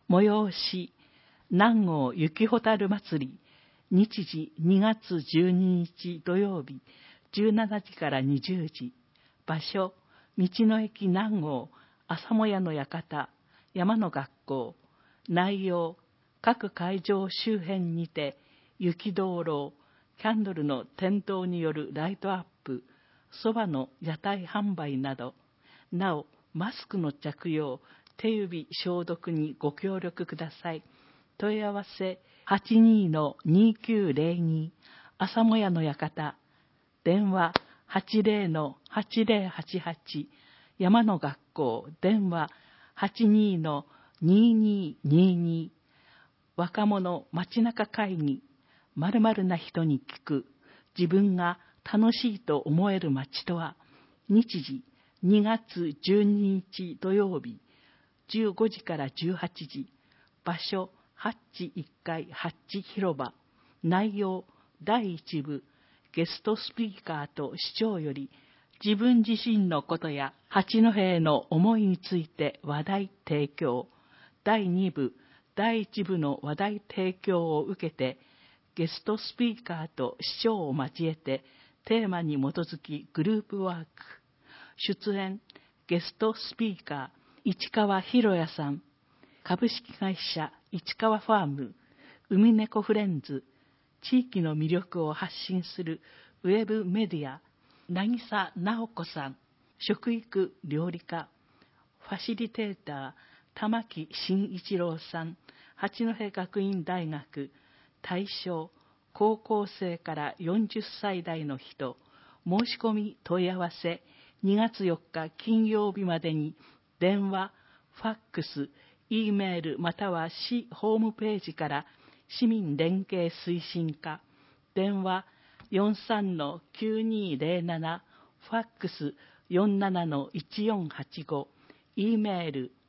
催し南郷雪ホタル祭り、日時2月12日土曜日17時から20時。場所、道の駅南郷朝もやの館山の学校。内容、各会場周辺にて雪灯籠、キャンドルの点灯によるライトアップ、そばの屋台販売など。なお、マスクの着用、手指消毒にご協力ください。問い合わせ 82-2902 朝もやの館。電話 80-8088 山の学校。電話 82-2222 若者街中会議。〇〇な人に聞く。自分が楽しいと思える街とは。日時2月12日土曜日15時から18時。場所、ハッチ1階ハッチ広場。内容、第1部、ゲストスピーカーと市長より、自分自身のことや八戸への思いについて話題提供。第2部、第1部の話題提供を受けて、ゲストスピーカーと市長を交えて、テーマに基づきグループワーク。出演、ゲストスピーカー、市川博也さん。株式会社市川ファーム、海猫フレンズ、地域の魅力を発信するウェブメディア、渚直子さん。食育料理家、ファシリテーター、玉木真一郎さん。八戸学院大学。対象、高校生から40歳代の人。申し込み問い合わせ、2月4日金曜日までに、電話、ファックス、E メールまたは市ホームページから市民連携推進課。電話 43-9207、ファックス 47-1485、E メール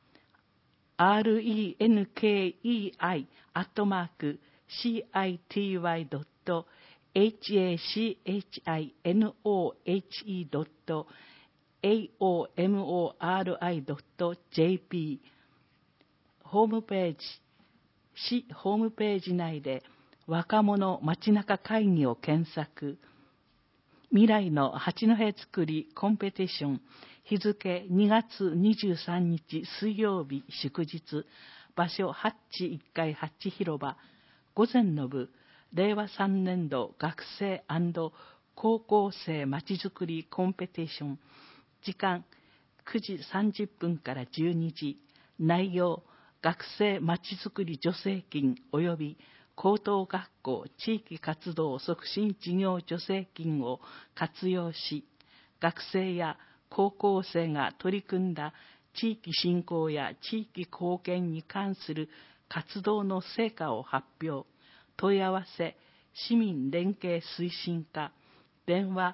RENKEI@city.aomori.jp。ホームページ、市ホームページ内で若者街中会議を検索。未来の八戸づくりコンペティション。日付2月23日水曜日祝日。場所ハッチ1階ハッチ広場。午前の部、令和3年度学生&高校生まちづくりコンペティション。時間9時30分から12時。内容、学生まちづくり助成金及び高等学校地域活動促進事業助成金を活用し、学生や高校生が取り組んだ地域振興や地域貢献に関する活動の成果を発表。問い合わせ、市民連携推進課。電話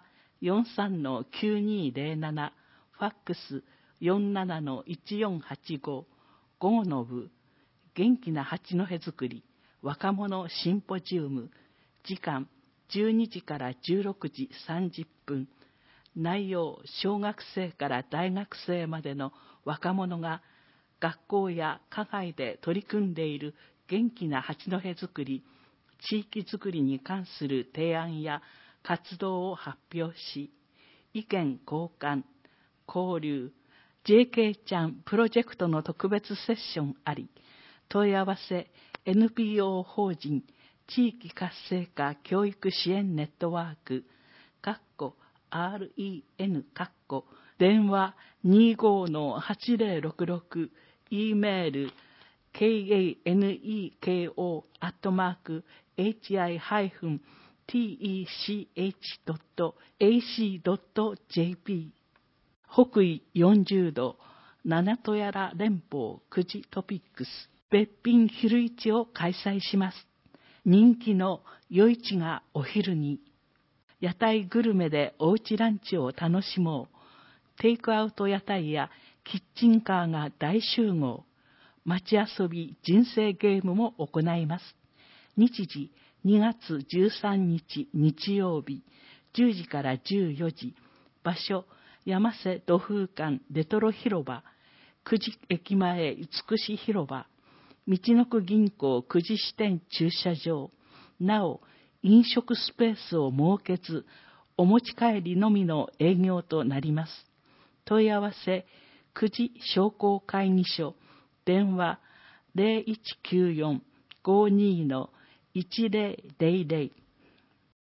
43-9207、ファックス 47-1485。午後の部、元気な八戸づくり若者シンポジウム。時間12時から16時30分。内容、小学生から大学生までの若者が学校や課外で取り組んでいる元気な八戸づくり、地域づくりに関する提案や活動を発表し、意見交換、交流、JK ちゃんプロジェクトの特別セッションあり。問い合わせ、NPO 法人地域活性化教育支援ネットワーク、REN、電話 25-8066、E メール kaneko-hi-tech.ac.jp。 北緯40度、七戸原連邦9時トピックス。べっぴん昼市を開催します。人気の夜市がお昼に。屋台グルメでおうちランチを楽しもう。テイクアウト屋台やキッチンカーが大集合。街遊び人生ゲームも行います。日時2月13日日曜日10時から14時。場所、山瀬土風館レトロ広場。久慈駅前美し広場。 道のく銀行久慈支店駐車場、なお飲食スペースを設けず、お持ち帰りのみの営業となります。問い合わせ、久慈商工会議所、電話 0194-52-1000